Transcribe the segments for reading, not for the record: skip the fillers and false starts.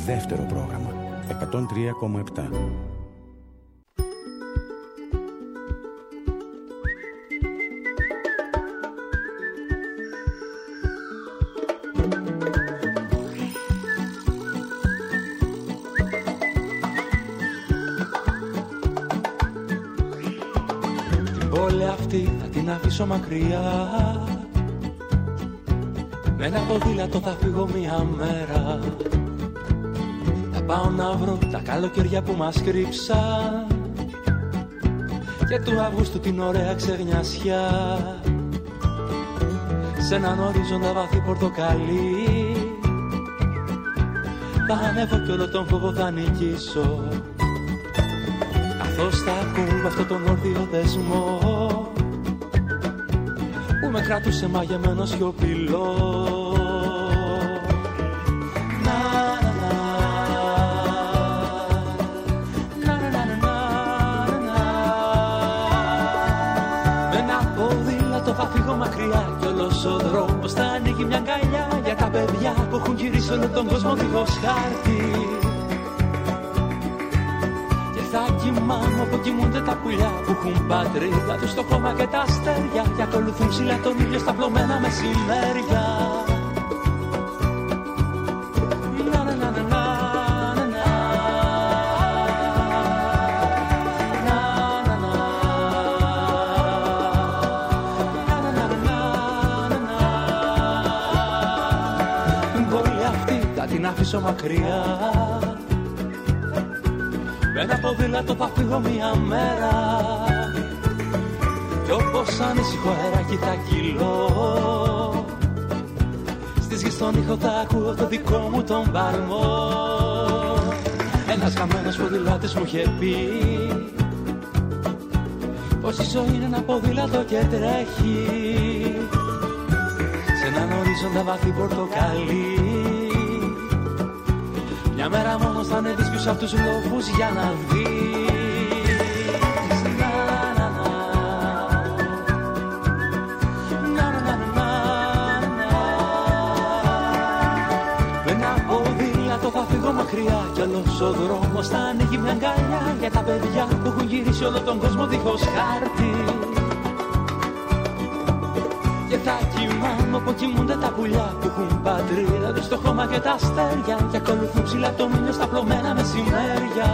Δεύτερο πρόγραμμα 103,7. Την πόλη αυτή θα την αφήσω μακριά, με ένα ποδήλατο θα φύγω μια μέρα. Θα πάω να βρω τα καλοκαιριά που μας κρύψαν και του Αυγούστου την ωραία ξεγνιασιά. Σ' έναν ορίζοντα βαθύ πορτοκαλί θα ανέβω κι όλο τον φόβο θα νικήσω, καθώς θα ακούω αυτό τον όρθιο δεσμό που με κράτουσε μαγεμένο σιωπηλό. Με ένα ποδήλατο θα φύγω μακριά κι όλος ο δρόμος θα ανοίγει μια αγκαλιά για τα παιδιά που έχουν γυρίσει όλο τον κόσμο δίχως χάρτη. Θα κοιμάμαι όπου κοιμούνται τα πουλιά που έχουν πατρίδα τους στο χώμα και τα αστέρια και ακολουθούν ψηλά τον ήλιο στα πλωμένα μεσημέρια. Την πόλη αυτή θα την αφήσω μακριά, με ένα ποδήλατο θα φύγω μια μέρα κι όπως ανήσυχο αεράκι θα κυλώ, στις γης τον ήχο θα ακούω το δικό μου τον παλμό. Ένας χαμένος ποδηλάτης μου είχε πει πως η ζωή είναι ένα ποδήλατο και τρέχει σε έναν ορίζοντα βαθύ πορτοκαλί. Μια μέρα μόνος θα ανέβεις πίσω απ' τους λόγους για να δεις. Με ένα ποδήλατο θα φύγω μακριά κι όλος ο δρόμος θα ανοίγει μια αγκαλιά για τα παιδιά που έχουν γυρίσει όλο τον κόσμο δίχως χάρτη. Και θα κοιμάμαι όπου κοιμούνται τα πουλιά που έχουν πατρίδα τους στο χώμα και τα αστέρια και ακολουθούν ψηλά τον ήλιο στα πλωμένα μεσημέρια.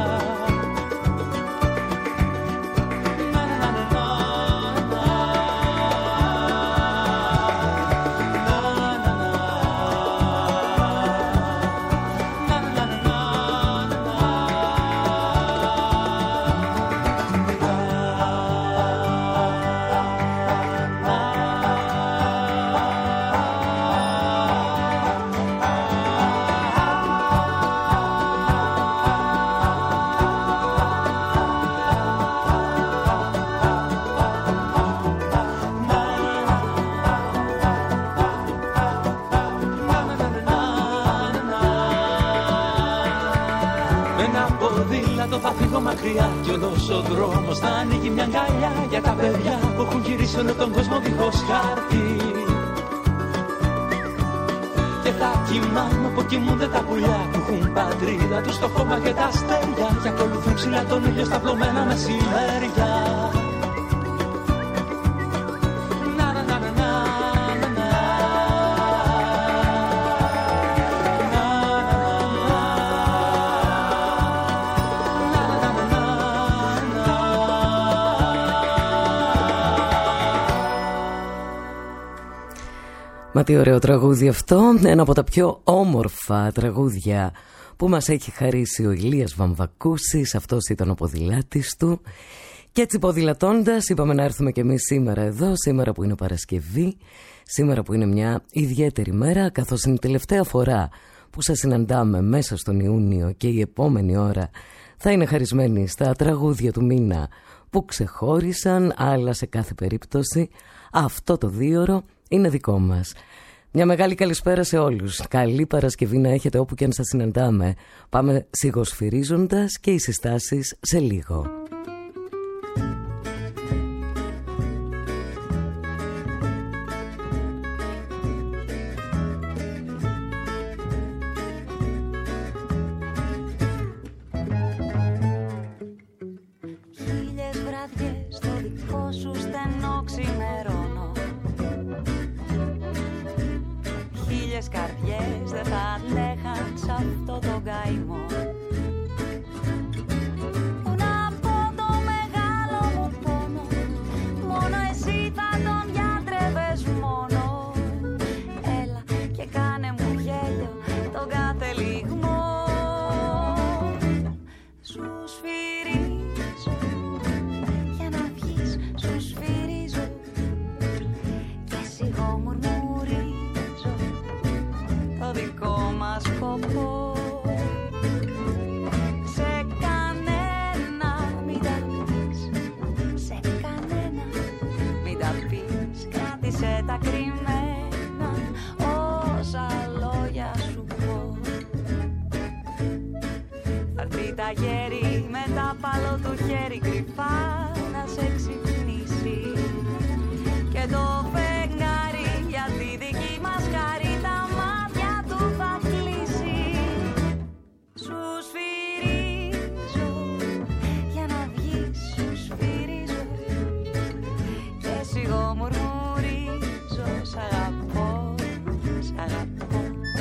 Θα φύγω μακριά κι όλος ο δρόμος θα ανοίγει μια αγκαλιά για τα παιδιά που έχουν γυρίσει όλο τον κόσμο δίχως χάρτη. Και θα κοιμάμαι όπου κοιμούνται τα πουλιά που έχουν πατρίδα τους στο χώμα και τα αστέρια και ακολουθούν ψηλά τον ήλιο στα πλωμένα μεσημέρια. Μα τι ωραίο τραγούδι αυτό, ένα από τα πιο όμορφα τραγούδια που μας έχει χαρίσει ο Ηλίας Βαμβακούσης. Αυτός ήταν ο ποδηλάτης του. Και έτσι ποδηλατώντας είπαμε να έρθουμε κι εμείς σήμερα εδώ, σήμερα που είναι Παρασκευή, σήμερα που είναι μια ιδιαίτερη μέρα, καθώς είναι η τελευταία φορά που σας συναντάμε μέσα στον Ιούνιο και η επόμενη ώρα θα είναι χαρισμένη στα τραγούδια του μήνα που ξεχώρισαν, αλλά σε κάθε περίπτωση αυτό το δίωρο είναι δικό μας. Μια μεγάλη καλησπέρα σε όλους. Καλή Παρασκευή να έχετε όπου και αν σας συναντάμε. Πάμε σιγοσφυρίζοντας και οι συστάσεις σε λίγο. κάποιες καρδιές δεν θα αντέχαν σ' αυτό το καημό. Πού να πω το μεγάλο μου πόνο, μόνο εσύ θα τον γιατρεύες μόνο. Έλα και κάνε μου γέλιο τον κάθε λιγμό. Σου σφυρίζω για να βγεις, σου σφυρίζω και σιγό μουρμουρίζω το δικό μας σκοπό. Σε κανένα μην τα πεις, σε κανένα μην τα πεις, κράτησε τα κρυμμένα όσα λόγια σου πω. Θα έρθει τα γέρι με τα παλό του χέρι κρυφά να σε ξυπνήσει και το φεγγάρι για τη δική μας χάρη τα μάτια του θα κλείσει. Σου σφυρίζω για να βγεις, σου σφυρίζω και σιγό μουρμουρίζω σ' αγαπώ, σ' αγαπώ.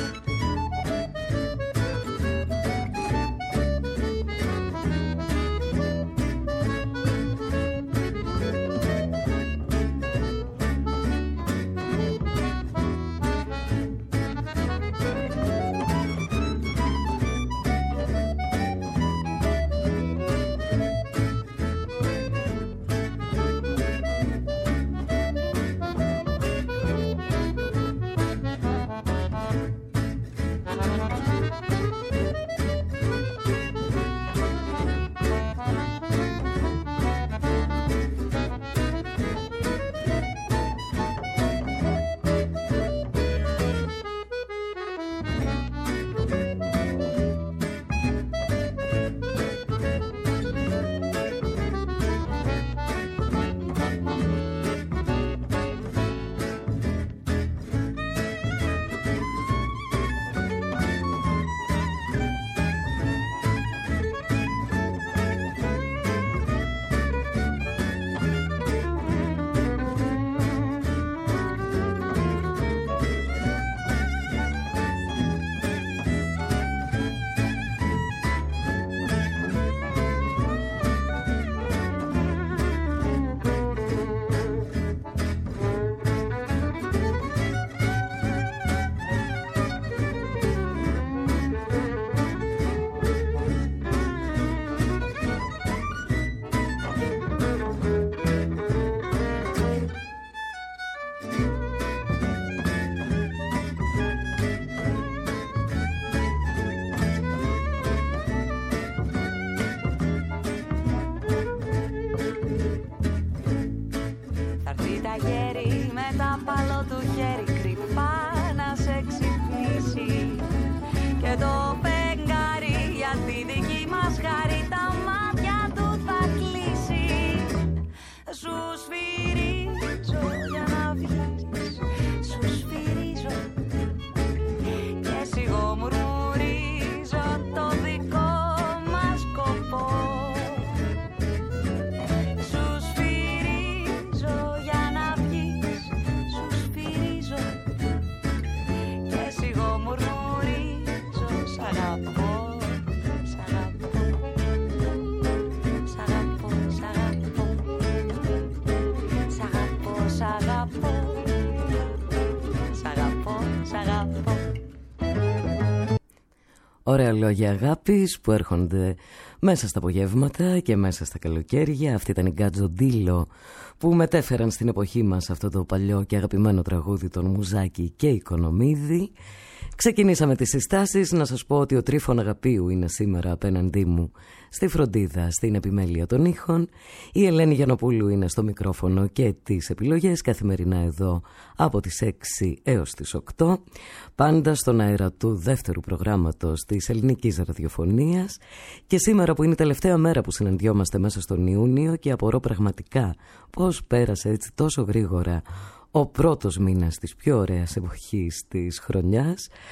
Ωραία λόγια αγάπης που έρχονται μέσα στα απογεύματα και μέσα στα καλοκαίρια. Αυτή ήταν η Γκάτζο Ντίλο που μετέφεραν στην εποχή μας αυτό το παλιό και αγαπημένο τραγούδι των Μουζάκη και Οικονομίδη. Ξεκινήσαμε τις συστάσεις. Να σας πω ότι ο Τρίφων Αγαπίου είναι σήμερα απέναντί μου στη φροντίδα, στην επιμέλεια των ήχων. Η Ελένη Γιαννοπούλου είναι στο μικρόφωνο και τις επιλογές, καθημερινά εδώ από τις 6 έως τις 8. Πάντα στον αέρα του δεύτερου προγράμματος της ελληνικής ραδιοφωνίας. Και σήμερα που είναι η τελευταία μέρα που συναντιόμαστε μέσα στον Ιούνιο και απορώ πραγματικά πώς πέρασε έτσι τόσο γρήγορα ο πρώτος μήνας της πιο ωραίας εποχής της χρονιάς.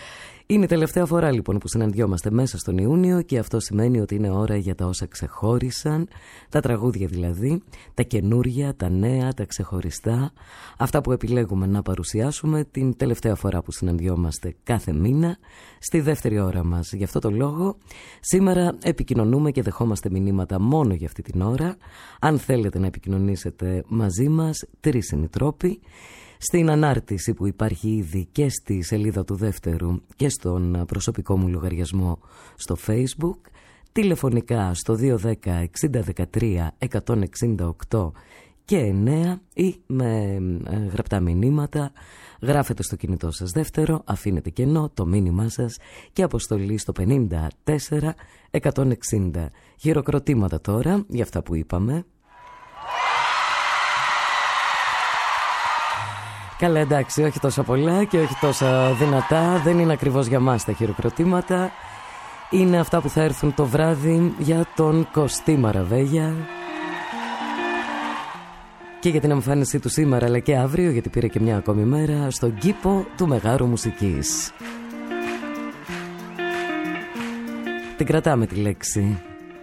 Είναι η τελευταία φορά λοιπόν που συναντιόμαστε μέσα στον Ιούνιο και αυτό σημαίνει ότι είναι ώρα για τα όσα ξεχώρισαν, τα τραγούδια δηλαδή, τα καινούρια, τα νέα, τα ξεχωριστά, αυτά που επιλέγουμε να παρουσιάσουμε την τελευταία φορά που συναντιόμαστε κάθε μήνα στη δεύτερη ώρα μας. Γι' αυτό το λόγο σήμερα επικοινωνούμε και δεχόμαστε μηνύματα μόνο για αυτή την ώρα. Αν θέλετε να επικοινωνήσετε μαζί μας, 3 είναι οι τρόποι. Στην ανάρτηση που υπάρχει ήδη και στη σελίδα του δεύτερου και στον προσωπικό μου λογαριασμό στο Facebook, τηλεφωνικά στο 210 60 13 168 και 9 ή με γραπτά μηνύματα. Γράφετε στο κινητό σας δεύτερο, αφήνετε κενό το μήνυμά σας και αποστολή στο 54 160. Χειροκροτήματα τώρα για αυτά που είπαμε. Καλά, εντάξει, όχι τόσο πολλά και όχι τόσο δυνατά. Δεν είναι ακριβώς για μας τα χειροκροτήματα. Είναι αυτά που θα έρθουν το βράδυ για τον Κωστή Μαραβέγια και για την εμφάνισή του σήμερα αλλά και αύριο, γιατί πήρε και μια ακόμη μέρα, στον κήπο του Μεγάρου Μουσικής. Την κρατάμε τη λέξη,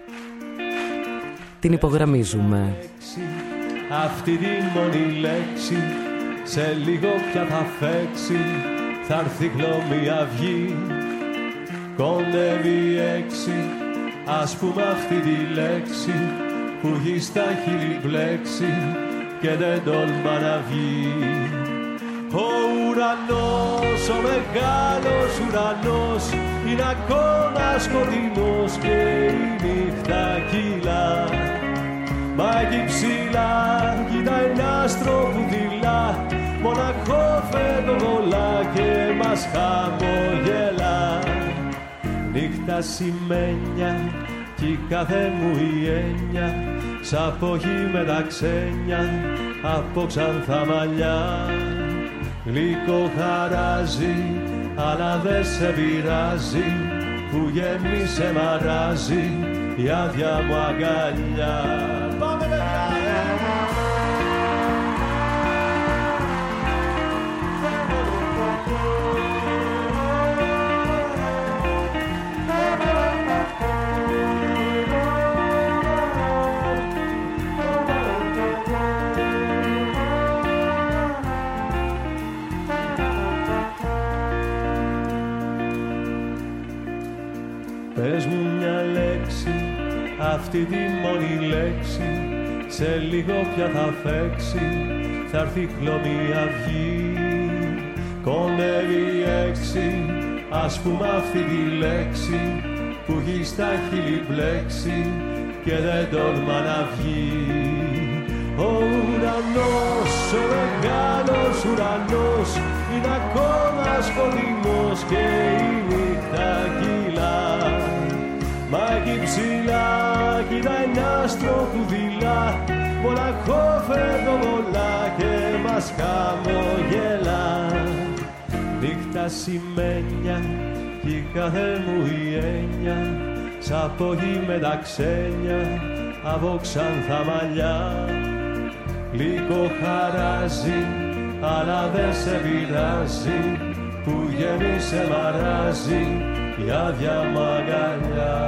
την υπογραμμίζουμε. Αυτή την μόνη λέξη σε λίγο πια θα φέξει, θα έρθει χλωμή αυγή, κοντεύει 6. Ας πούμε αυτή τη λέξη που έχει στα χείλη μπλέξει και δεν τολμά να βγει. Ο ουρανός, ο μεγάλος ουρανός είναι ακόμα σκοτεινός και η νύχτα κυλά. Μα εκεί ψηλά κοίτα ένα άστρο που δειλά, μοναχό φαινοβολά και μας χαμογελά. Νύχτα σημαίνια κι η κάθε μου η έννοια, σ' αποχή με τα ξένια από ξανθά μαλλιά. Γλυκό χαράζει αλλά δεν σε πειράζει, που γέμισε μαράζει η άδεια μου αγκαλιά. Πάμε παιδιά! Πες μου μια λέξη, αυτή τη μόνη λέξη, σε λίγο πια θα φέξει, θα έρθει χλωμή αυγή. Κοντεύει 6, ας πούμε αυτή τη λέξη που έχει στα χείλη μπλέξει και δεν τολμά να βγει. Ο ουρανός, ο μεγάλος ουρανός είναι ακόμα σκοτεινός και η νύχτα κυλά. Μα εκεί ψηλά κοίτα ένα άστρο που δειλά, μοναχό φαινοβολά και μας χαμογελά. Νύχτα σημαίνια κι η κάθε μου η έννοια, σ' αποχή με τα ξένια από ξανθά μαλλιά. Λίγο χαράζει αλλά δεν σε πειράζει, που γέμισε μαράζει η άδεια μ' αγκαλιά.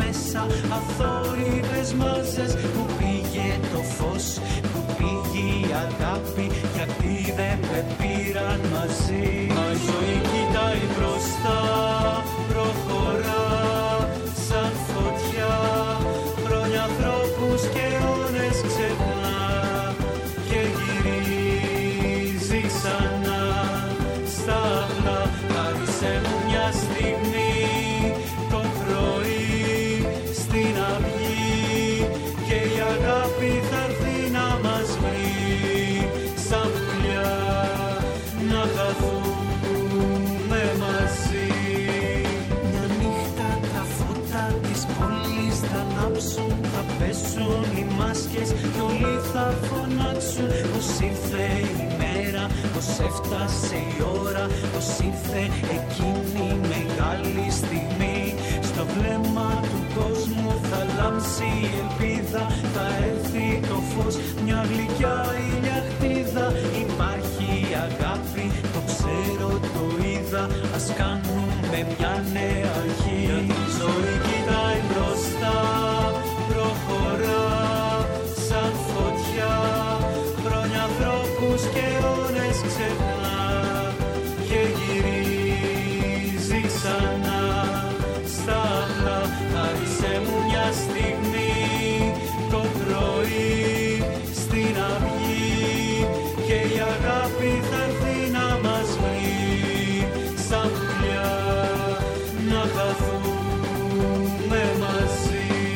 Αθόρυβες μάζες, που πήγε το φως, που πήγε η αγάπη, γιατί δεν με πήραν μαζί. Μα η ζωή κοιτάει μπροστά, προχωρά σαν φωτιά, χρόνια, ανθρώπους και αιώνες ξεχνά και γυρίζει ξανά στα απλά. Άρισε μου μια στιγμή το πρωί στην αυγή και η αγάπη θα έρθει να μας βρει σαν πουλιά να χαθούμε μαζί. Μια νύχτα τα φώτα της πόλης θα ανάψουν, θα πέσουν οι μάσκες και όλοι θα φωνάξουν πως ήρθε η μέρα, πως έφτασε η ώρα, πως ήρθε εκείνη η μεγάλη στιγμή. Στο βλέμμα του κόσμου θα λάμψει η ελπίδα, θα έρθει το φως, μια γλυκιά ηλιαχτίδα. Υπάρχει αγάπη, το ξέρω, το είδα, ας κάνουμε μια νέα αρχή. Η ζωή κοιτάει μπροστά, προχωρά σαν φωτιά, χρόνια, ανθρώπους και αιώνες ξεχνά και γυρίζει ξανά στα απλά. Άρισε μου μια στιγμή το πρωί στην αυγή και η αγάπη θα έρθει να μας βρει σαν πουλιά να χαθούμε μαζί.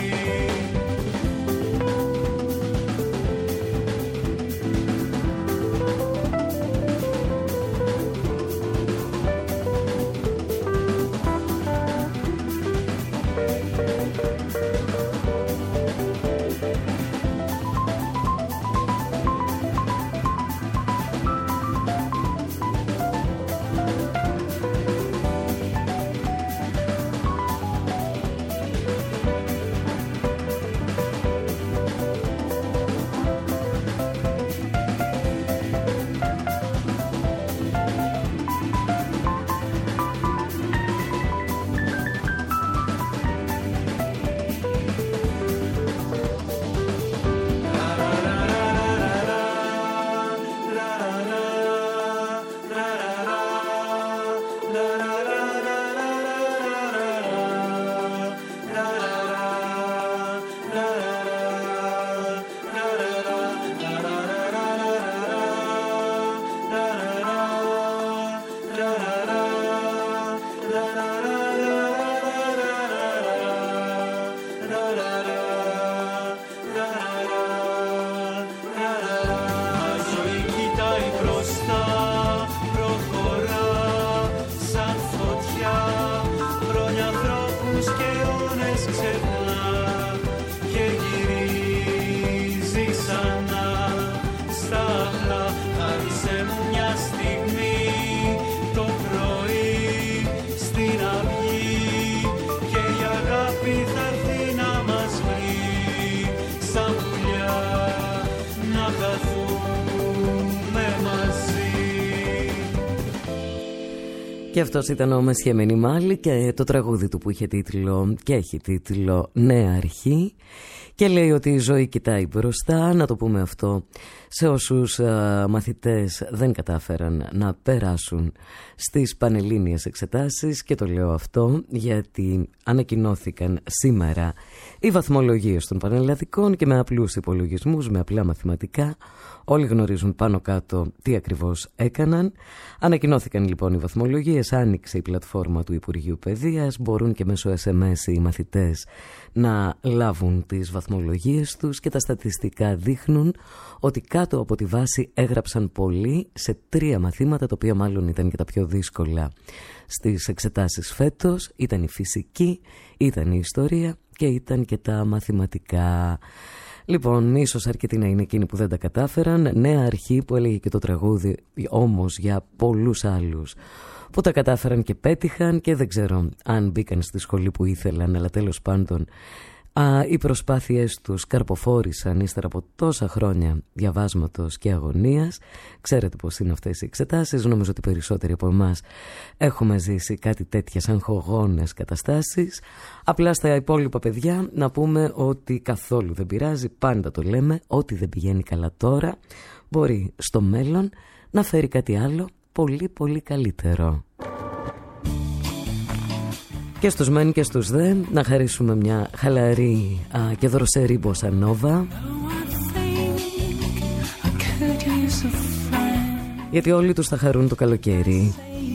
Και αυτός ήταν ο Μεσχέ Μενιμάλη και το τραγούδι του που είχε τίτλο και έχει τίτλο Νέα Αρχή και λέει ότι η ζωή κοιτάει μπροστά. Να το πούμε αυτό σε όσους μαθητές δεν κατάφεραν να περάσουν στις πανελλήνιες εξετάσεις, και το λέω αυτό γιατί ανακοινώθηκαν σήμερα οι βαθμολογίες των πανελλαδικών και με απλούς υπολογισμούς, με απλά μαθηματικά. Όλοι γνωρίζουν πάνω κάτω τι ακριβώς έκαναν. Ανακοινώθηκαν λοιπόν οι βαθμολογίες, άνοιξε η πλατφόρμα του Υπουργείου Παιδείας, μπορούν και μέσω SMS οι μαθητές να λάβουν τις βαθμολογίες τους και τα στατιστικά δείχνουν ότι κάτω από τη βάση έγραψαν πολλοί σε 3 μαθήματα, τα οποία μάλλον ήταν και τα πιο δύσκολα στις εξετάσεις φέτος. Ήταν η φυσική, ήταν η ιστορία και ήταν και τα μαθηματικά. Λοιπόν, ίσως αρκετοί να είναι εκείνοι που δεν τα κατάφεραν. Νέα αρχή που έλεγε και το τραγούδι, όμως για πολλούς άλλους που τα κατάφεραν και πέτυχαν και δεν ξέρω αν μπήκαν στη σχολή που ήθελαν, αλλά τέλος πάντων Οι προσπάθειές τους καρποφόρησαν ύστερα από τόσα χρόνια διαβάσματος και αγωνίας. Ξέρετε πως είναι αυτές οι εξετάσεις. Νομίζω ότι περισσότεροι από εμάς έχουμε ζήσει κάτι τέτοιες αγχογόνες καταστάσεις. Απλά στα υπόλοιπα παιδιά να πούμε ότι καθόλου δεν πειράζει. Πάντα το λέμε, ό,τι δεν πηγαίνει καλά τώρα μπορεί στο μέλλον να φέρει κάτι άλλο πολύ πολύ καλύτερο. Και στους μεν και στους δε να χαρίσουμε μια χαλαρή και δροσερή μποσανόβα, γιατί όλοι τους θα χαρούν το καλοκαίρι.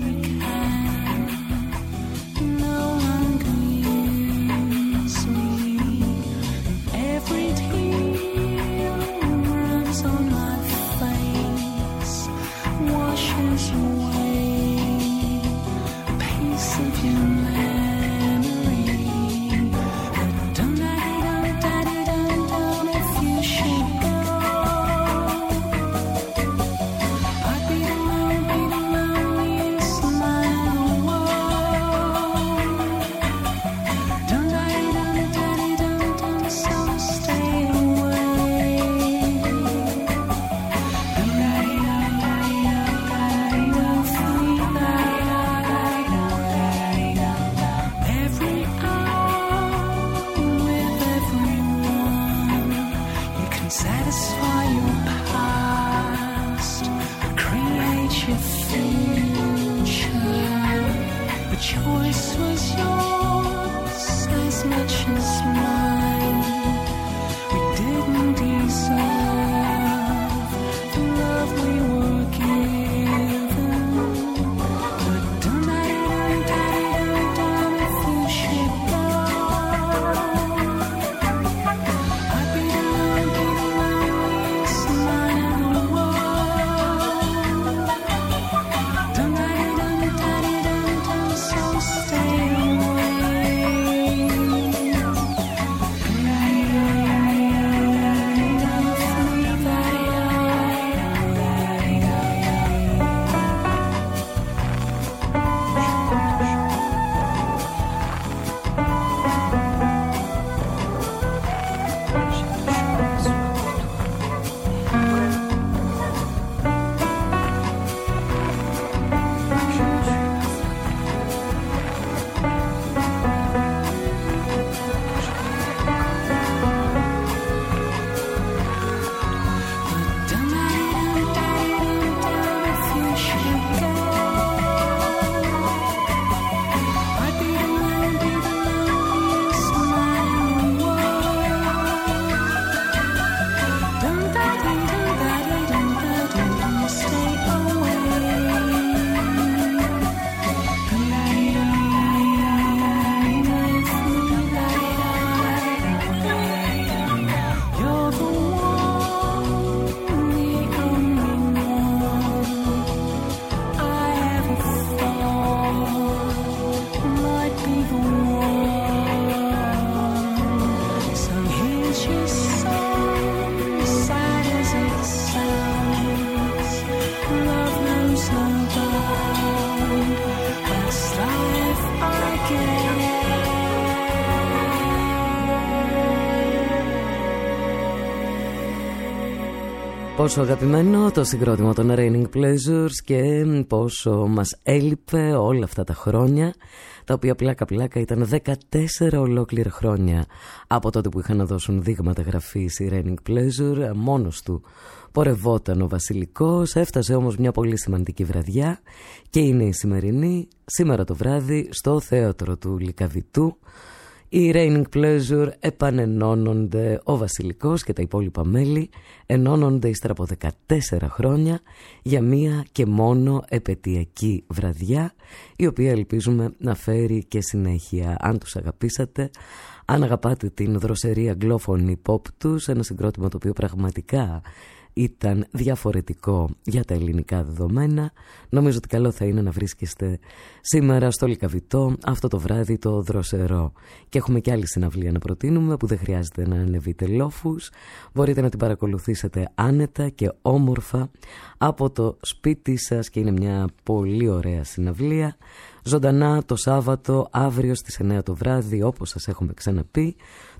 Πόσο αγαπημένο το συγκρότημα των Raining Pleasures και πόσο μας έλειπε όλα αυτά τα χρόνια, τα οποία πλάκα ήταν 14 ολόκληρα χρόνια από τότε που είχαν να δώσουν δείγματα γραφής οι Raining Pleasure. Μόνος του πορευόταν ο Βασιλικός, έφτασε όμως μια πολύ σημαντική βραδιά και είναι η σημερινή, σήμερα το βράδυ στο θέατρο του Λυκαβητού. Οι Raining Pleasure επανενώνονται, ο Βασιλικός και τα υπόλοιπα μέλη ενώνονται ύστερα από 14 χρόνια για μία και μόνο επετειακή βραδιά, η οποία ελπίζουμε να φέρει και συνέχεια. Αν τους αγαπήσατε, αν αγαπάτε την δροσερή αγγλόφωνη pop τους, ένα συγκρότημα το οποίο πραγματικά ήταν διαφορετικό για τα ελληνικά δεδομένα, νομίζω ότι καλό θα είναι να βρίσκεστε σήμερα στο Λυκαβητό αυτό το βράδυ το δροσερό. Και έχουμε και άλλη συναυλία να προτείνουμε που δεν χρειάζεται να ανεβείτε λόφους, μπορείτε να την παρακολουθήσετε άνετα και όμορφα από το σπίτι σας και είναι μια πολύ ωραία συναυλία. Ζωντανά το Σάββατο αύριο στις 9 το βράδυ, όπως σας έχουμε ξαναπεί,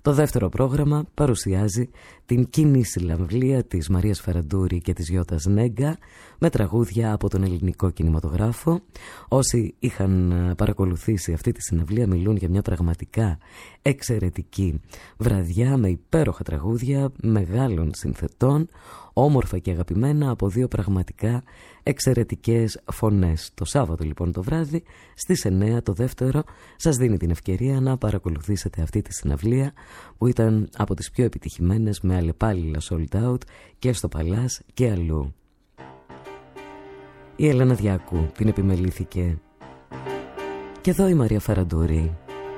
Το δεύτερο πρόγραμμα παρουσιάζει την κοινή συναυλία της Μαρίας Φεραντούρη και της Γιώτας Νέγκα με τραγούδια από τον ελληνικό κινηματογράφο. Όσοι είχαν παρακολουθήσει αυτή τη συναυλία μιλούν για μια πραγματικά εξαιρετική βραδιά με υπέροχα τραγούδια μεγάλων συνθετών, όμορφα και αγαπημένα από δύο πραγματικά εξαιρετικές φωνές. Το Σάββατο λοιπόν το βράδυ στις 9 το δεύτερο σας δίνει την ευκαιρία να παρακολουθήσετε αυτή τη συναυλία που ήταν από τις πιο επιτυχημένες με αλλεπάλληλα sold out και στο Παλάς και αλλού. Η Έλενα Διάκου την επιμελήθηκε και εδώ η Μαρία Φεραντούρη.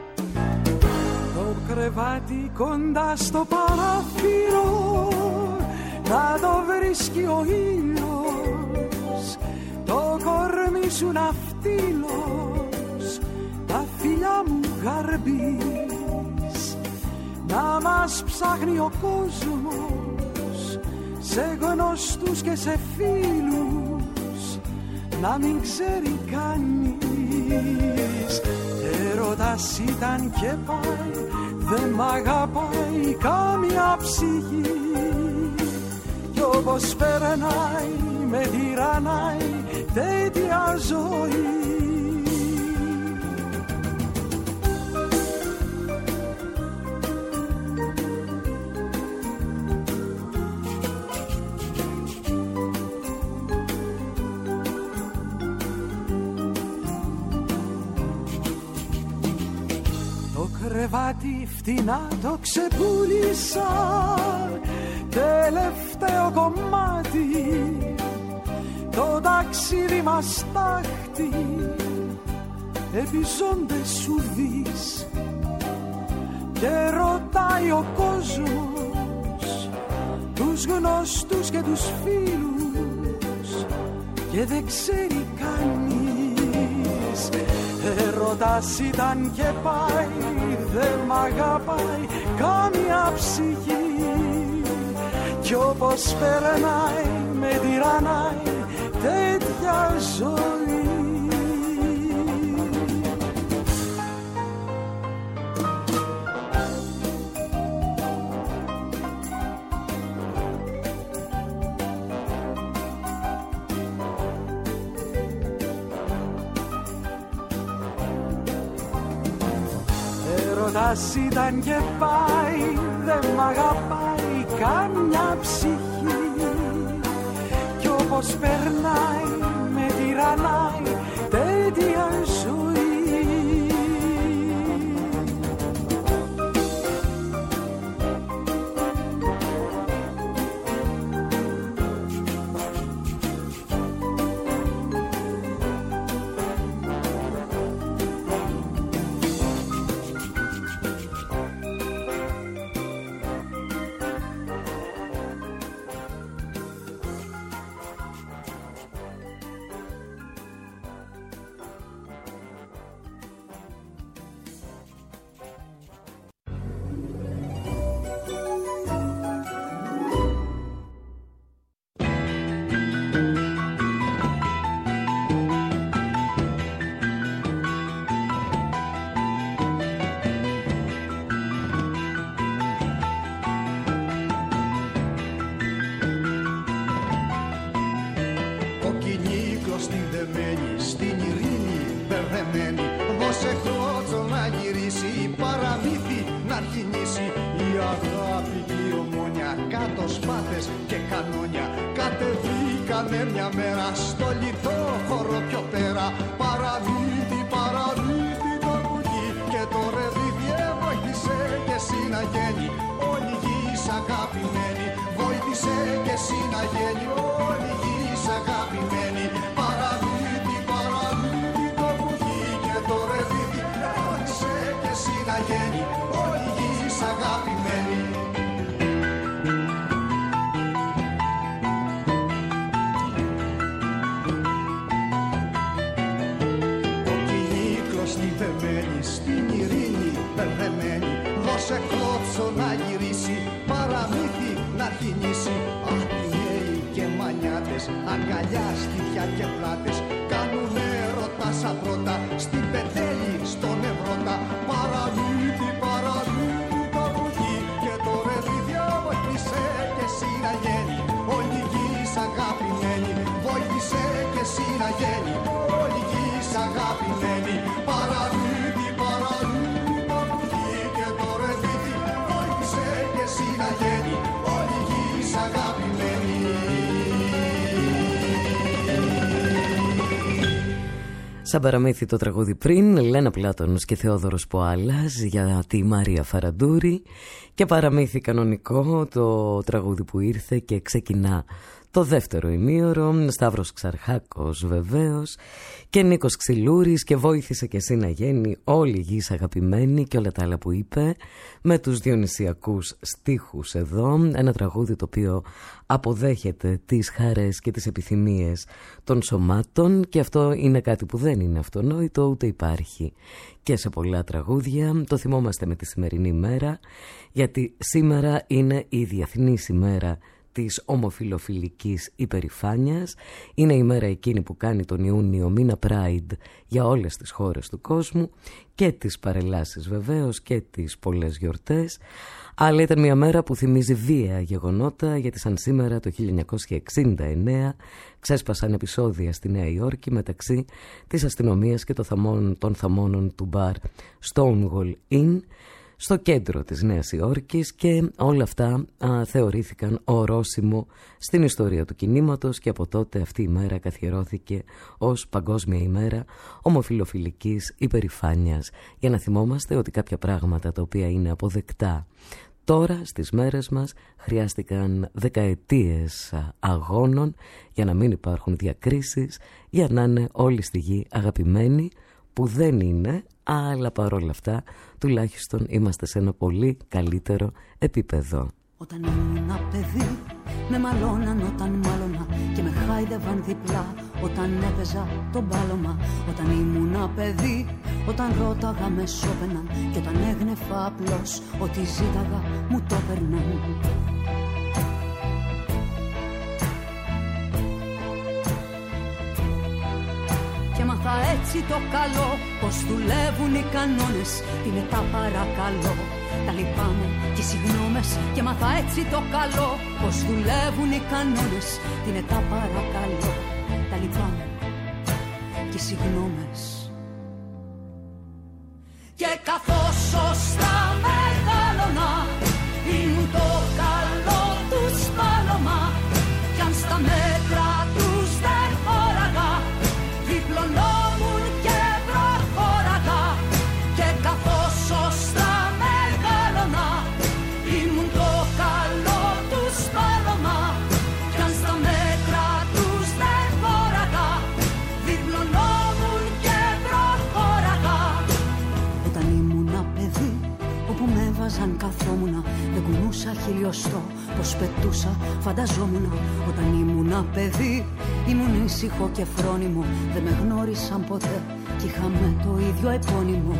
Το κρεβάτι κοντά στο παράθυρο να το βρίσκει ο ήλιος, το κορμί σου ναυτίλος, τα φιλιά μου γαρμπής, να μας ψάχνει ο κόσμος σε γνωστούς και σε φίλους, να μην ξέρει κανείς. Έρωτας ήταν και πάει, δεν μ' αγαπάει καμιά ψυχή, κι όπως περνάει με τυραννάει τέτοια ζωή. Το κρεβάτι φτηνά το ξεπούλησα, τελευταίο κομμάτι, το ταξίδι μας τάχτη, επιζώντες σου δεις, και ρωτάει ο κόσμος τους γνωστούς και τους φίλους και δεν ξέρει κανείς. Έρωτας ήταν και πάει, δεν μ' αγαπάει καμιά ψυχή, κι όπως περνάει με τυραννάει τέτοια ζωή. Έρωτας ήταν και πάει, δεν μ' αγαπάει καμιά ψυχή, κι όπως περνάει με τυραννάει τέτοια ζωή. Αγκαλιά, στήθια και πλάτες κάνουν έρωτα σαν πρώτα στην πετέλη, στον Ευρώτα. Παραλίτη, παραλίτη το βουτί συναγένει, όλη γης αγαπημένη. Παραλούτη, παραλούτη, το πουχή και το ρεβίτι, όλησε και συναγένει, όλη γης αγαπημένη. Σαν παραμύθι το τραγούδι πριν, Λένα Πλάτωνος και Θεόδωρος Ποάλας για τη Μαρία Φαραντούρη, και παραμύθι κανονικό το τραγούδι που ήρθε και ξεκινά το δεύτερο ημίωρο, Σταύρος Ξαρχάκος βεβαίως και Νίκος Ξυλούρης, και Βόηθησε και εσύ να γέννη, όλη γης αγαπημένη, και όλα τα άλλα που είπε, με τους διονυσιακούς στίχους εδώ. Ένα τραγούδι το οποίο αποδέχεται τις χαρές και τις επιθυμίες των σωμάτων, και αυτό είναι κάτι που δεν είναι αυτονόητο, ούτε υπάρχει και σε πολλά τραγούδια. Το θυμόμαστε με τη σημερινή ημέρα, γιατί σήμερα είναι η Διεθνής ημέρα της ομοφιλοφιλικής υπερηφάνειας. Είναι η μέρα εκείνη που κάνει τον Ιούνιο μήνα Pride για όλες τις χώρες του κόσμου, και τις παρελάσεις βεβαίως και τις πολλές γιορτές. Αλλά ήταν μια μέρα που θυμίζει βία γεγονότα, γιατί σαν σήμερα το 1969 ξέσπασαν επεισόδια στη Νέα Υόρκη μεταξύ της αστυνομίας και των θαμώνων του μπαρ Stonewall Inn στο κέντρο της Νέας Υόρκης, και όλα αυτά θεωρήθηκαν ορόσημο στην ιστορία του κινήματος, και από τότε αυτή η μέρα καθιερώθηκε ως Παγκόσμια ημέρα ομοφιλοφιλικής υπερηφάνειας, για να θυμόμαστε ότι κάποια πράγματα τα οποία είναι αποδεκτά τώρα στις μέρες μας χρειάστηκαν δεκαετίες αγώνων για να μην υπάρχουν διακρίσεις, για να είναι όλοι στη γη αγαπημένοι, που δεν είναι, αλλά παρόλα αυτά τουλάχιστον είμαστε σε ένα πολύ καλύτερο επίπεδο. Όταν ήμουν παιδί με μαλώναν όταν μάλωνα και με χάιδευαν διπλά όταν έπαιζα τον μπάλωμα. Όταν ήμουν παιδί, όταν ρώταγα με σώπαιναν, και όταν έγνεφα απλώς ό,τι ζήταγα μου το έπαιρναν. Και μάθα έτσι το καλό, πως δουλεύουν οι κανόνες, τι είναι τα παρακαλώ, τα λυπάμαι και οι συγγνώμες. Και μάθα έτσι το καλό, πως δουλεύουν οι κανόνες, τι είναι τα παρακαλώ, τα λυπάμαι και οι συγγνώμες. Και καθώς σωστά μεγάλωνα, ήμουν το καλό τους πάλωμα, κι αν στα μέτρα τους δεν χώραγα, διπλωνόμουν και προχώραγα. Και καθώς σωστά μεγάλωνα, ήμουν το καλό τους πάλωμα, κι αν στα μέτρα τους δεν χώραγα, διπλωνόμουν και προχώραγα. Όταν ήμουνα παιδί, όπου με έβαζαν καθόμουνα, δεν κουνούσα χιλιοστό, πως πετούσα φανταζόμουνα. Όταν ήμουνα παιδί, ήμουν ήσυχο και φρόνιμο, δεν με γνώρισαν ποτέ κι είχαμε το ίδιο επώνυμο.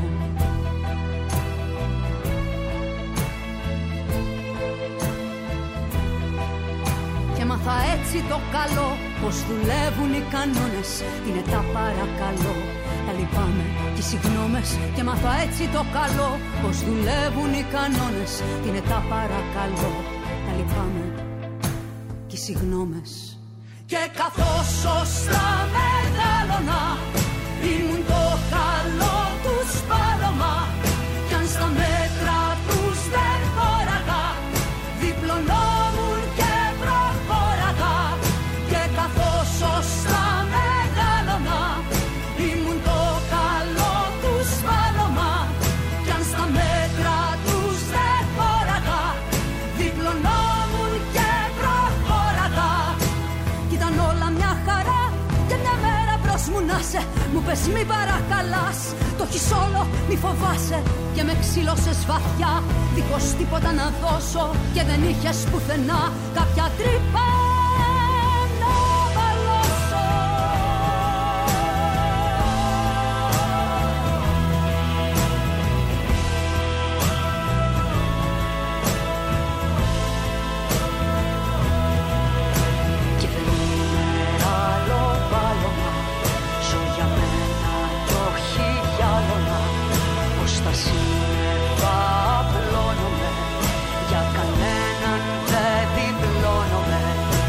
Και μάθα έτσι το καλό, πως δουλεύουν οι κανόνες, είναι τα παρακαλώ, τα λυπάμαι και οι συγγνώμες. Και μάθα έτσι το καλό, πως δουλεύουν οι κανόνες, είναι τα παρακαλώ, τα λυπάμαι και οι συγγνώμες. Και καθώς σωστά μεγάλωνα, ήμουν το καλό τους πάλωμα, κι αν στα μέτρα τους δεν χώραγα, διπλωνόμουν και προχώραγα. Και καθώς σωστά μεγάλωνα, ήμουν το καλό τους πάλωμα, κι αν στα μέτρα τους δεν χώραγα, διπλωνόμουν και προχώραγα. Κι ήταν όλα μια χαρά και μια μέρα μπρος μου να σε, μου πες μη παρακαλάς, το έχεις όλο μη φοβάσαι. Και με ξύλωσες βαθιά, δίχως τίποτα να δώσω, και δεν είχες πουθενά κάποια τρύπα να βαλώσω. Και δεν είναι άλλο πάλωμα, ζω για μένα κι όχι για άλλονα, πως τα σύννεφα απλώνομαι, για κανέναν δεν διπλώνομαι.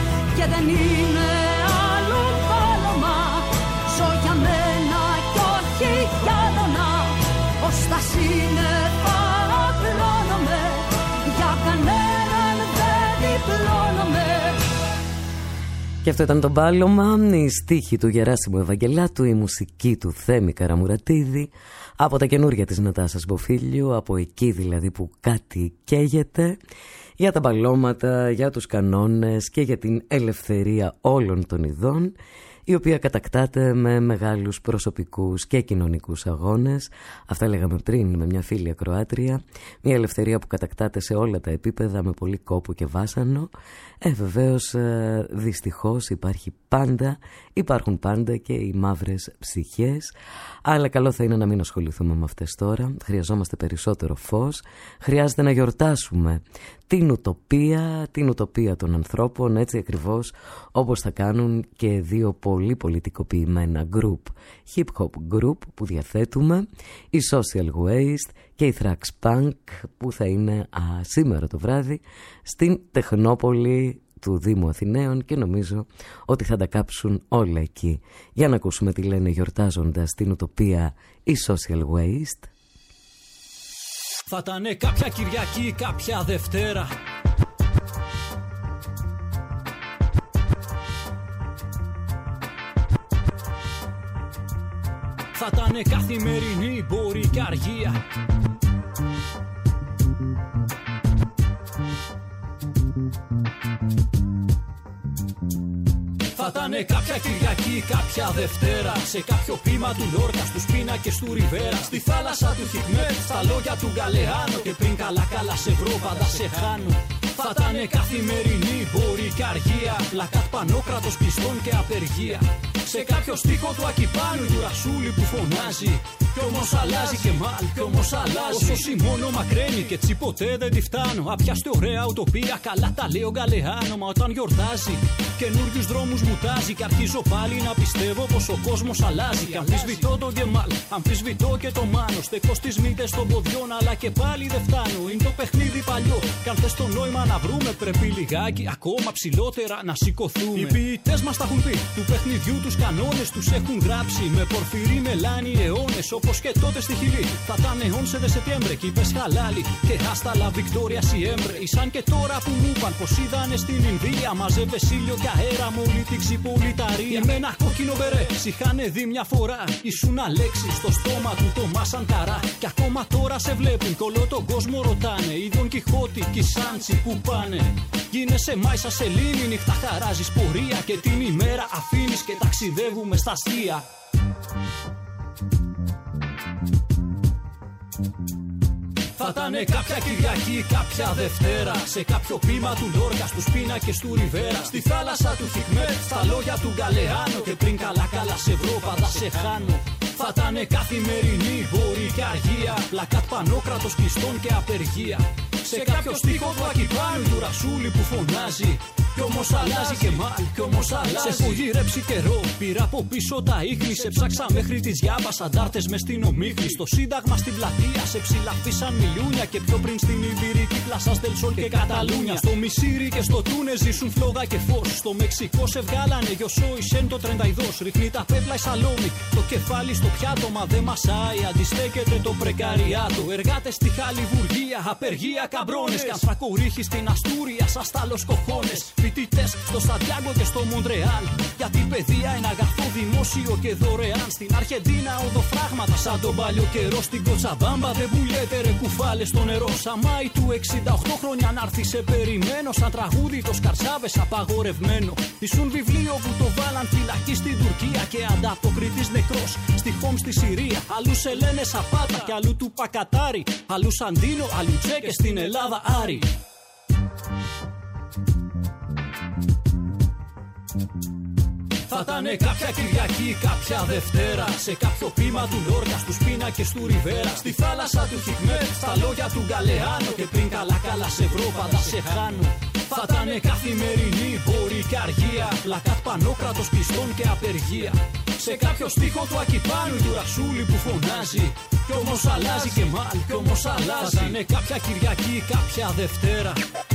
Και αυτό ήταν το Μπάλωμα, η στίχη του Γεράσιμου Ευαγγελάτου, η μουσική του Θέμη Καραμουρατίδη, από τα καινούρια της Νατάσας Μποφίλιου, από εκεί δηλαδή που κάτι καίγεται, για τα μπαλώματα, για τους κανόνες και για την ελευθερία όλων των ειδών, η οποία κατακτάται με μεγάλους προσωπικούς και κοινωνικούς αγώνες. Αυτά λέγαμε πριν με μια φίλη ακροάτρια. Μια ελευθερία που κατακτάται σε όλα τα επίπεδα με πολύ κόπο και βάσανο. Βεβαίως, δυστυχώς υπάρχουν πάντα και οι μαύρες ψυχές. Αλλά καλό θα είναι να μην ασχοληθούμε με αυτές τώρα. Χρειαζόμαστε περισσότερο φως. Χρειάζεται να γιορτάσουμε την ουτοπία των ανθρώπων, έτσι ακριβώς όπως θα κάνουν και δύο πολύ πολιτικοποιημένα hip hop group που διαθέτουμε, η Social Waste και η Thrax Punk, που θα είναι σήμερα το βράδυ στην Τεχνόπολη του Δήμου Αθηναίων, και νομίζω ότι θα τα κάψουν όλα εκεί. Για να ακούσουμε τι λένε γιορτάζοντας την ουτοπία η Social Waste. Θα ήταν κάποια Κυριακή, κάποια Δευτέρα, θα ήταν καθημερινή, μπορεί και αργία. Θα ήταν κάποια Κυριακή, κάποια Δευτέρα, σε κάποιο πείμα του Λόρκα, στους πίνακες του Ριβέρα, στη θάλασσα του Χικμέτ, στα λόγια του Γκαλεάνο, και πριν καλά σε βρω πάντα σε χάνω. Θα ήταν καθημερινή, μπορεί και αργία, πλακάτ πανόκρατος κλειστών και απεργία. Σε κάποιο στίχο του Ακυπάνου του Ρασούλη που φωνάζει, κι όμως αλλάζει και μάλλον, κι όμως αλλάζει. Όσο σημώνω μακραίνει και έτσι ποτέ δεν τη φτάνω. Απιάστε ωραία ουτοπία, καλά τα λέω Γκαλεάνο. Μα όταν γιορτάζει, καινούριους δρόμους μου τάζει. Και αρχίζω πάλι να πιστεύω πως ο κόσμος αλλάζει. Και αμφισβητώ τον Γκεμάλ, αμφισβητώ και το Μάνο. Στεκώ στις μύτες των ποδιών, αλλά και πάλι δεν φτάνω. Είναι το παιχνίδι παλιό. Κι αν θες το νόημα να βρούμε, πρέπει λιγάκι ακόμα ψηλότερα να σηκωθούμε. Οι ποιητές μας τα έχουν πει, του παιχνιδιού τους κανόνες τους έχουν γράψει. Με πορφυρί μελάνι αιώνες, όπως και τότε στη Χιλή. Θα ήταν αιώνσε δε Σεπτέμβρε κι είπες χαλάλι. Και άστα λα Βικτόρια Σιέμπρε. Ήσαν και τώρα που μου είπαν πως είδανε στην Ινδία. Μαζεύε ήλιο και αέρα με όλη την ξυπολιταρία. Με ένα κόκκινο μπερέ, σ' είχανε δει μια φορά. Ήσουν Αλέξη στο στόμα του το Μασανκαρά. Κι ακόμα τώρα σε βλέπουν κι όλο τον κόσμο ρωτάνε. Η Δον Κιχώτη κι η Σάντσι που πάνε. Γίνεσαι Μάισα Σελήνη, νύχτα χαράζεις πορεία. Και την ημέρα αφήνεις και ταξιδεύουμε στα αστεία. Θα ήταν κάποια Κυριακή, κάποια Δευτέρα, σε κάποιο πείμα του Λόρκα, στους πίνακες του Ριβέρα, στη θάλασσα του Χικμέτ, στα λόγια του Γκαλεάνο. Και πριν καλά σε βρω πάντα σε χάνω. Θα ήταν καθημερινή, μπορεί και αργία, πλακάτ πανόκρατος κλειστών και απεργία. Σε κάποιο στίχο του Ακυπάνου του Ρασούλη που φωνάζει, κι όμως αλλάζει και μάλλον, κι όμως αλλάζει. Σε έχω γυρέψει καιρό, πήρα από πίσω τα ίχνη. Σε ψάξα μέχρι τις Γιάβας, αντάρτες μες στην ομίχλη. Στο Σύνταγμα στην πλατεία σε ψηλαφίσαν μιλούνια. Και πιο πριν στην Ιβηρική πλασά Δελσόλ και Καταλούνια. Στο Μισήρι και στο Τούνε ζήσουν φλόγα και φως. Στο Μεξικό σε βγάλανε γιοσό η Σέντο 32. Ρίχνει τα πέπλα η Σαλόμη, το κεφάλι στο πιάτο. Μα δεν μασάει, αντιστέκεται το πρεκαριάτο. Εργάτες στη Χαλιβουργία, απεργία καμπρόνες. Κι αν σακορίχει στην Αστούρια, σα τάλος κοχώνες. Φοιτητές στο Σαντιάγκο και στο Μοντρεάλ. Γιατί η παιδεία είναι αγαθό δημόσιο και δωρεάν. Στην Αρχεντίνα οδοφράγματα σαν τον παλιό καιρό. Στην Κοτσαμπάμπα δεν πουλιέται ρε κουφάλες στο νερό. Σαμάι του 68 χρόνια να έρθει σε περιμένω. Σαν τραγούδι το Σκαρσάβες απαγορευμένο. Ήσουν βιβλίο που το βάλαν φυλακή στην Τουρκία. Και ανταποκριτής νεκρός στη Χόμ στη Συρία. Αλλού σε λένε Σαπάτα και αλλού του Πακατάρι. Αλλού Σαντίνο, αλλού Τσέ και στην Ελλάδα Άρη. Θα ήταν κάποια Κυριακή, κάποια Δευτέρα, σε κάποιο πείμα του Λόρκα, στους πίνακες του Ριβέρα, στη θάλασσα του Χικμέτ, στα λόγια του Γκαλεάνο. Και πριν καλά σε βρω πάντα σε χάνω. Θα ήταν καθημερινή, μπορεί και αργία, πλακάτ πανόκρατος κλειστών και απεργία. Σε κάποιο στίχο του Ακυπάνου του Ρασούλη που φωνάζει, κι όμως αλλάζει και μάλλον, κι όμως αλλάζει. Θα ήταν κάποια Κυριακή, κάποια Δευτέρα.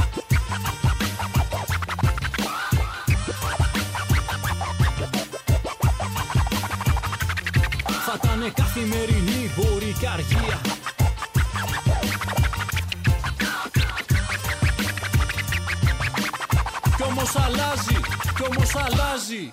Θα ήταν καθημερινή, μπορεί και αργία. Κι όμως αλλάζει, κι όμως αλλάζει.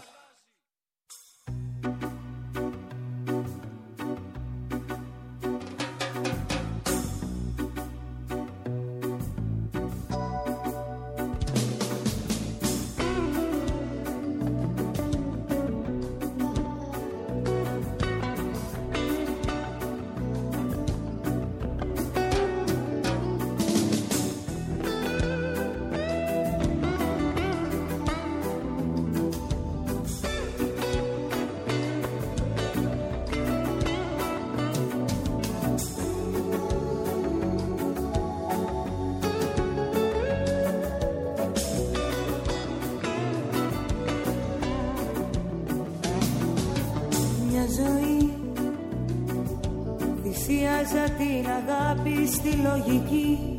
Την αγάπη στη λογική,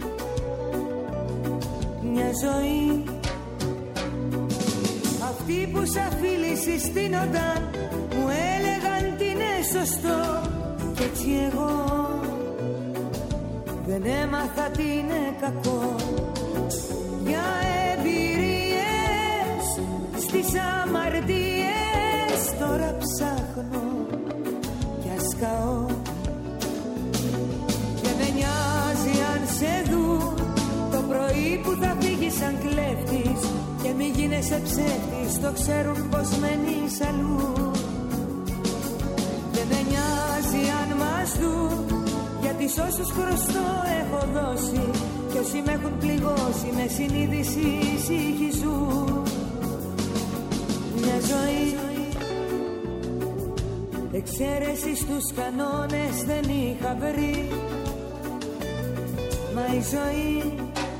μια ζωή αυτοί που σαν φίλοι συστήνονταν μου έλεγαν τι είναι σωστό κι έτσι εγώ δεν έμαθα τι είναι κακό. Για εμπειρίες στις αμαρτίες τώρα ψάχνω κι ασκαώ. Σε δουν το πρωί που θα φύγεις σαν κλέφτης και μη γίνεσαι ψεύτης, το ξέρουν πως μένεις αλλού. Δεν με νοιάζει αν μας δουν, γιατί σ' όσους χρωστώ έχω δώσει κι όσοι με έχουν πληγώσει με συνείδηση ησυχίζουν. Μια ζωή εξαίρεση στους κανόνες δεν είχα βρει. Μα η ζωή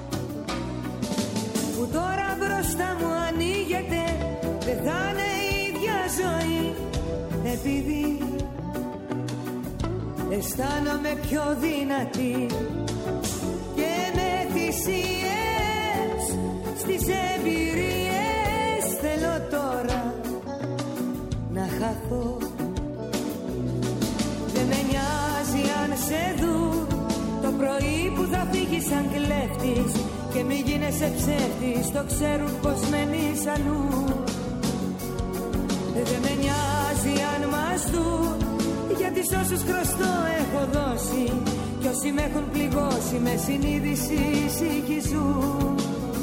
που τώρα μπροστά μου ανοίγεται δεν θα είναι η ίδια ζωή, επειδή αισθάνομαι πιο δυνατή και με θυσίες στις εμπειρίες θέλω τώρα να χαθώ. Δεν με νοιάζει αν σε δουν το πρωί που θα φύγεις σαν κλέφτης και μη γίνεσαι ψεύτης, το ξέρουν πως μένεις αλλού. Δεν με νοιάζει αν μας δουν, γιατί σ' όσους χρωστώ έχω δώσει κι όσοι με έχουν πληγώσει με συνείδηση ησυχίζουν.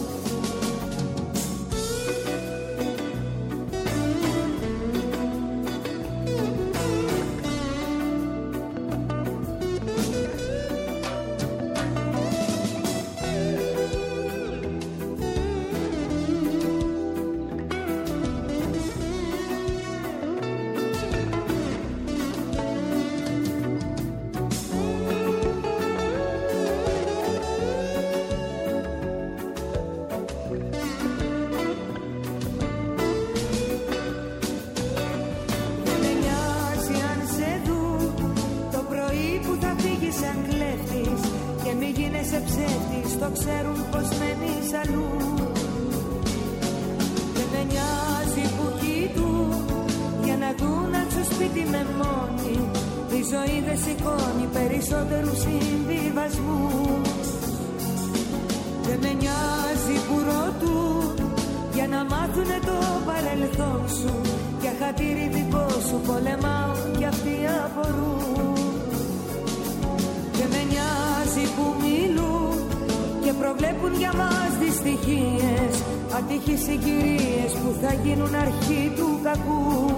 Ατύχεις συγκυρίες που θα γίνουν αρχή του κακού.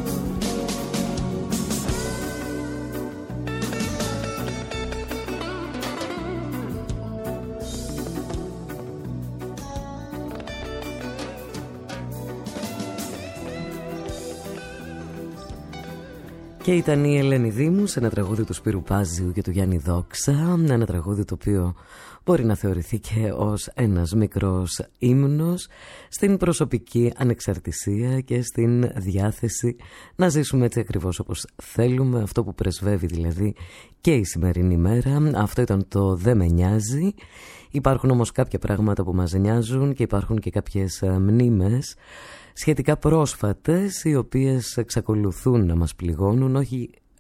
Και ήταν η Ελένη Δήμου σε ένα τραγούδι του Σπύρου Πάζιου και του Γιάννη Δόξα. Ένα τραγούδι το οποίο μπορεί να θεωρηθεί και ως ένας μικρός ύμνος στην προσωπική ανεξαρτησία και στην διάθεση να ζήσουμε έτσι ακριβώς όπως θέλουμε, αυτό που πρεσβεύει δηλαδή και η σημερινή μέρα. Αυτό ήταν το «Δεν με νοιάζει». Υπάρχουν όμως κάποια πράγματα που μας νοιάζουν και υπάρχουν και κάποιες μνήμες σχετικά πρόσφατες, οι οποίες εξακολουθούν να μας πληγώνουν, όχι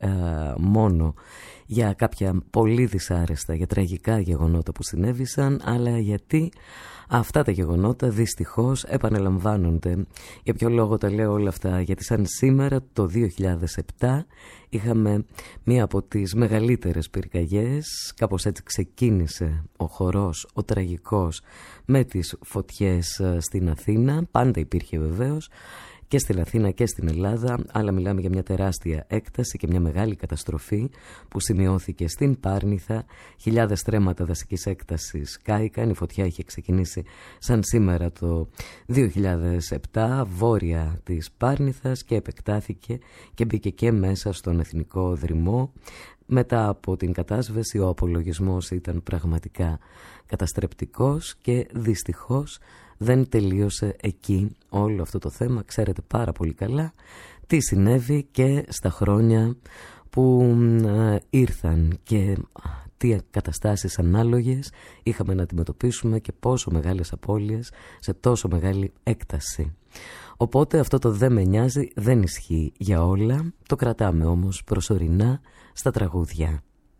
μόνο για κάποια πολύ δυσάρεστα, για τραγικά γεγονότα που συνέβησαν, αλλά γιατί αυτά τα γεγονότα δυστυχώς επαναλαμβάνονται. Για ποιο λόγο τα λέω όλα αυτά? Γιατί σαν σήμερα το 2007 είχαμε μία από τις μεγαλύτερες πυρκαγιές. Κάπως έτσι ξεκίνησε ο χορός, ο τραγικός, με τις φωτιές στην Αθήνα. Πάντα υπήρχε βεβαίως και στην Αθήνα και στην Ελλάδα, αλλά μιλάμε για μια τεράστια έκταση και μια μεγάλη καταστροφή που σημειώθηκε στην Πάρνηθα. Χιλιάδες στρέμματα δασικής έκτασης κάηκαν. Η φωτιά είχε ξεκινήσει σαν σήμερα το 2007 βόρεια της Πάρνηθας και επεκτάθηκε και μπήκε και μέσα στον εθνικό δρυμό. Μετά από την κατάσβεση ο απολογισμός ήταν πραγματικά καταστρεπτικός και δυστυχώς δεν τελείωσε εκεί όλο αυτό το θέμα. Ξέρετε πάρα πολύ καλά τι συνέβη και στα χρόνια που ήρθαν και τι καταστάσεις ανάλογες είχαμε να αντιμετωπίσουμε και πόσο μεγάλες απώλειες σε τόσο μεγάλη έκταση. Οπότε αυτό το «δεν με νοιάζει» δεν ισχύει για όλα, το κρατάμε όμως προσωρινά στα τραγούδια.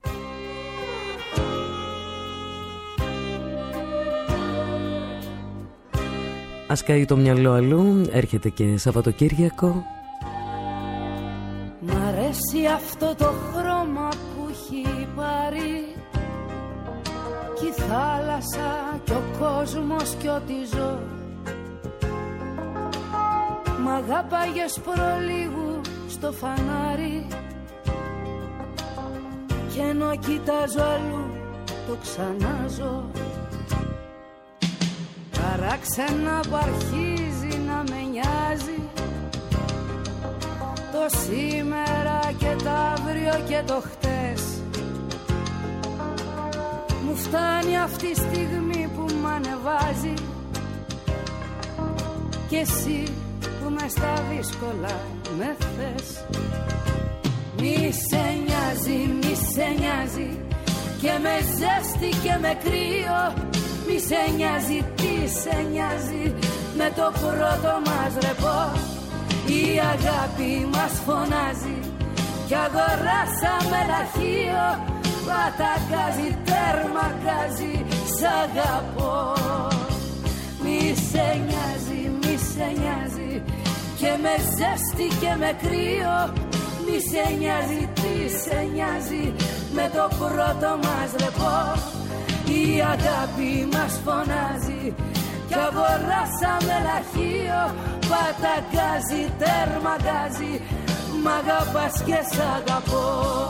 Ας καεί το μυαλό αλλού, έρχεται και Σαββατοκύριακο. Μ' αρέσει αυτό το χρώμα που έχει πάρει κι η θάλασσα κι ο κόσμος κι ό,τι ζω. Μ' αγάπαγες προλίγου στο φανάρι κι ενώ κοιτάζω αλλού το ξανάζω. Παράξενα που αρχίζει να με νοιάζει το σήμερα και το αύριο και το χτες. Μου φτάνει αυτή η στιγμή που μ' ανεβάζει κι εσύ που μες στα δύσκολα με θες. Μη σε νοιάζει, μη σε νοιάζει και με ζέστη και με κρύο. Μη σε νοιάζει, τι σε νοιάζει με το πρώτο μας ρεπό. Η αγάπη μας φωνάζει κι αγοράσαμε λαχείο. Πατακάζει, τέρμα γκάζει, σ' αγαπώ. Μη σε νοιάζει, μη σε νοιάζει και με ζέστη και με κρύο. Μη σε νοιάζει, τι σε νοιάζει με το πρώτο μας ρεπό. Η αγάπη μας φωνάζει κι αγοράσαμε λαχείο. Παταγκάζει, τέρμα γκάζει, μ' αγαπάς και σ' αγαπώ.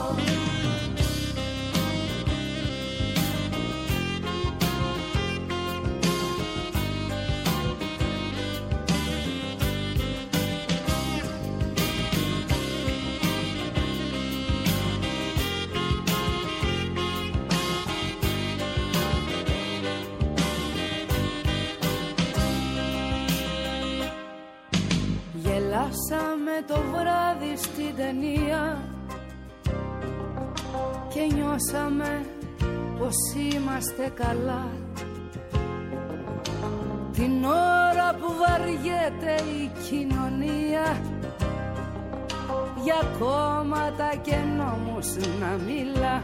Γελάσαμε το βράδυ στην ταινία και νιώσαμε πως είμαστε καλά. Την ώρα που βαριέται η κοινωνία για κόμματα και νόμους να μιλά.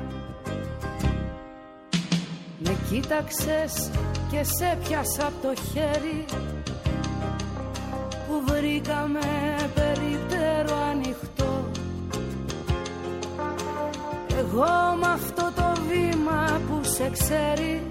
Με κοίταξες και σε πιάσα από το χέρι που βρήκαμε περιττέρω ανοιχτό. Εγώ με αυτό το βήμα που σε ξέρει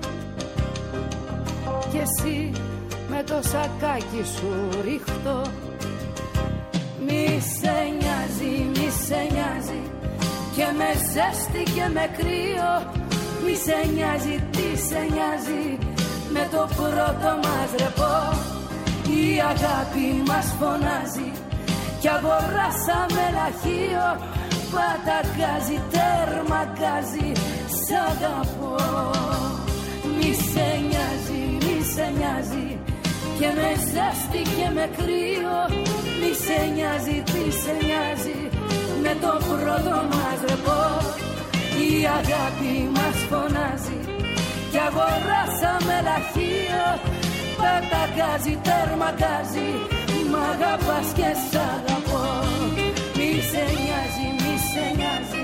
κι εσύ με το σακάκι σου ρίχτω. Μη σε νοιάζει, μη σε νοιάζει και με ζέστη και με κρύο. Μη σε νοιάζει, τι σε νοιάζει με το πρώτο μας ρεπό. Η αγάπη μας φωνάζει κι αγοράσαμε λαχείο. Παταγκάζει, τέρμα γκάζει, σ' αγαπώ. Μη σε νοιάζει, μη σε νοιάζει και με ζέστη και με κρύο. Μη σε νοιάζει, τι σε νοιάζει με το πρώτο μας ρεπό. Η αγάπη μας φωνάζει κι αγοράσαμε λαχείο. Παταγκάζει, τέρμα γκάζει, μ' αγαπάς και σ' αγαπώ. Μη σε νοιάζει, μη σε νοιάζει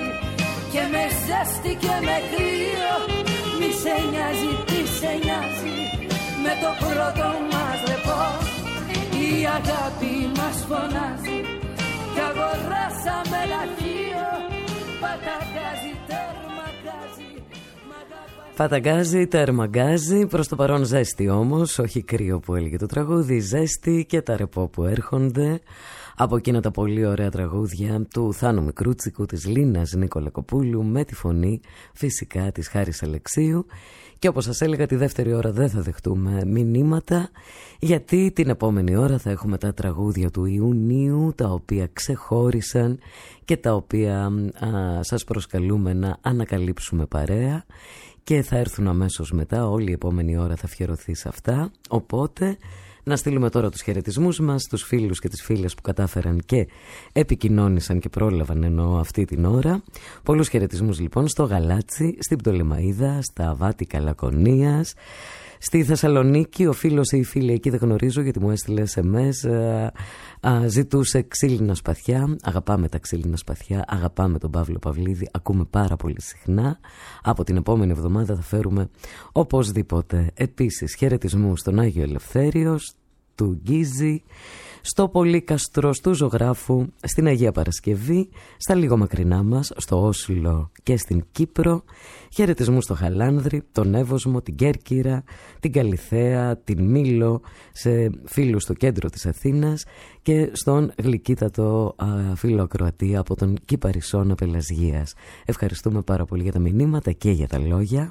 κρύο. Μη σε νοιάζει, τι σε νοιάζει με το πρώτο μας ρεπό. Η αγάπη μας φωνάζει κι αγοράσαμε λαχείο. Παταγκάζει, τερμαγκάζει. Παταγκάζει, τερμαγκάζει. Προς το παρόν ζέστη όμως, όχι κρύο που έλεγε το τραγούδι. Ζέστη και τα ρεπό που έρχονται από εκείνα τα πολύ ωραία τραγούδια του Θάνου Μικρούτσικου, της Λίνας Νικολακοπούλου, με τη φωνή φυσικά της Χάρης Αλεξίου. Και όπως σας έλεγα, τη δεύτερη ώρα δεν θα δεχτούμε μηνύματα, γιατί την επόμενη ώρα θα έχουμε τα τραγούδια του Ιουνίου, τα οποία ξεχώρισαν και τα οποία σας προσκαλούμε να ανακαλύψουμε παρέα, και θα έρθουν αμέσως μετά. Όλη η επόμενη ώρα θα αφιερωθεί σε αυτά. Οπότε να στείλουμε τώρα τους χαιρετισμούς μας στους φίλους και τις φίλες που κατάφεραν και επικοινώνησαν και πρόλαβαν, εννοώ, αυτή την ώρα. Πολλούς χαιρετισμούς λοιπόν στο Γαλάτσι, στην Πτολεμαΐδα, στα Βάτικα Λακωνίας, στη Θεσσαλονίκη. Ο φίλος ή η φίλη εκεί δεν γνωρίζω, γιατί μου έστειλε SMS, ζητούσε ξύλινα σπαθιά. Αγαπάμε τα ξύλινα σπαθιά, αγαπάμε τον Παύλο Παυλίδη, ακούμε πάρα πολύ συχνά. Από την επόμενη εβδομάδα θα φέρουμε οπωσδήποτε. Επίσης χαιρετισμού στον Άγιο Ελευθέριος, του Γκίζη, στο Πολύκαστρο, του Ζωγράφου, στην Αγία Παρασκευή, στα λίγο μακρινά μας, στο Όσλο και στην Κύπρο. Χαιρετισμού στο Χαλάνδρη, τον Εύωσμο, την Κέρκυρα, την Καλιθέα, την Μήλο, σε φίλους στο κέντρο της Αθήνας και στον γλυκύτατο φίλο ακροατή από τον Κυπαρισώνα Πελασγίας. Ευχαριστούμε πάρα πολύ για τα μηνύματα και για τα λόγια.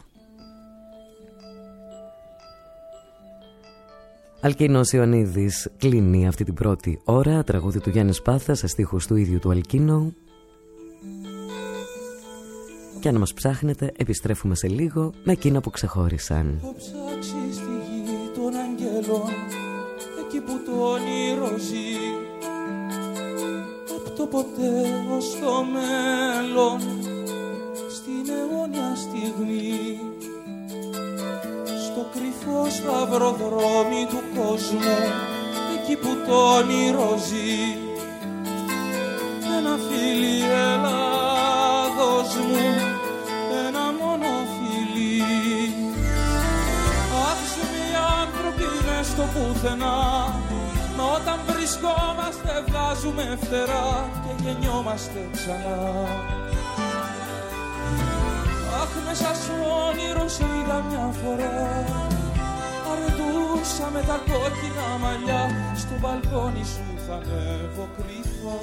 Αλκίνος Ιωαννίδης κλείνει αυτή την πρώτη ώρα, τραγούδι του Γιάννη Σπάθα σε στίχους του ίδιου του Αλκίνου. Και αν μας ψάχνετε, επιστρέφουμε σε λίγο με εκείνα που ξεχώρισαν. Το ψάξεις στη γη των αγγέλων, εκεί που το όνειρο ζει, απ' το ποτέ ως το μέλλον, στην αιώνια στιγμή. Στο κρυφό σταυροδρόμι του κόσμου, εκεί που το όνειρο ζει, ένα φίλι Ελλάδος μου, ένα μόνο φίλι. Αχ, οι άνθρωποι μες στο πουθενά, μα όταν βρισκόμαστε βγάζουμε φτερά και γεννιόμαστε ξανά. Αχ, μέσα στο όνειρο σε είδα μια φορά, αρετούσα με τα κόκκινα μαλλιά, στο μπαλκόνι σου θα ανέβω κρυφά.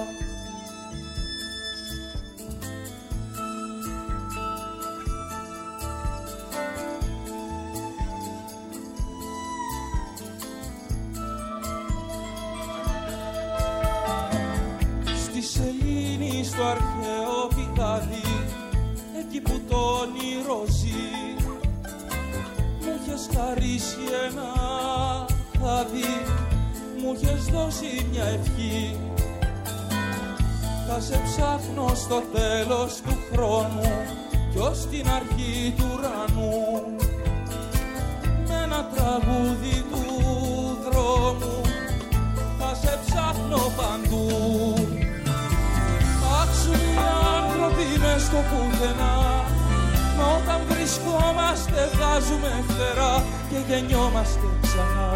Στη σελήνη στο αρχαίο πηγάδι, εκεί που το όνειρο ζει, μου είχες χαρίσει ένα χάδι, μου είχες δώσει μια ευχή. Θα σε ψάχνω στο τέλος του χρόνου κι ως την αρχή του ουρανού, με ένα τραγούδι του δρόμου θα σε ψάχνω παντού. Άξουν οι άνθρωποι μες στο πουθενά, μα όταν βρισκόμαστε βγάζουμε φτερά και γεννιόμαστε ξανά.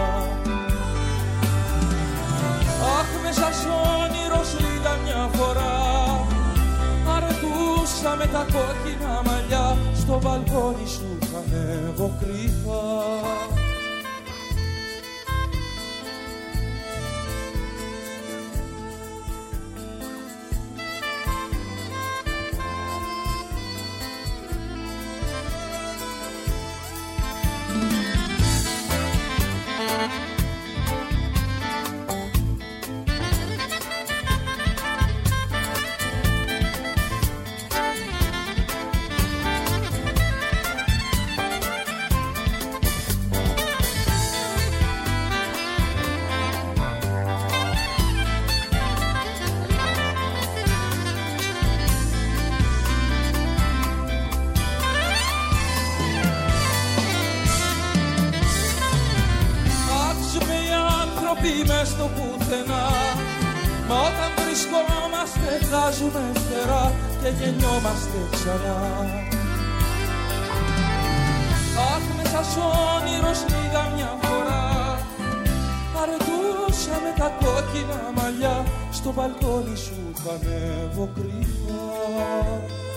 Αχ, μέσα σ' όνειρο σου είδα μια φορά, αρετούσα με τα κόκκινα μαλλιά, στο μπαλκόνι σου θα ανέβω κρυφά. Μες στο πουθενά, μα όταν βρισκόμαστε βγάζουμε φτερά και γεννιόμαστε ξανά. μας όνειρος λίγα μια φορά. Αρετούσα με τα κόκκινα μαλλιά, στο μπαλκόνι σου θα ανέβω κρυφά.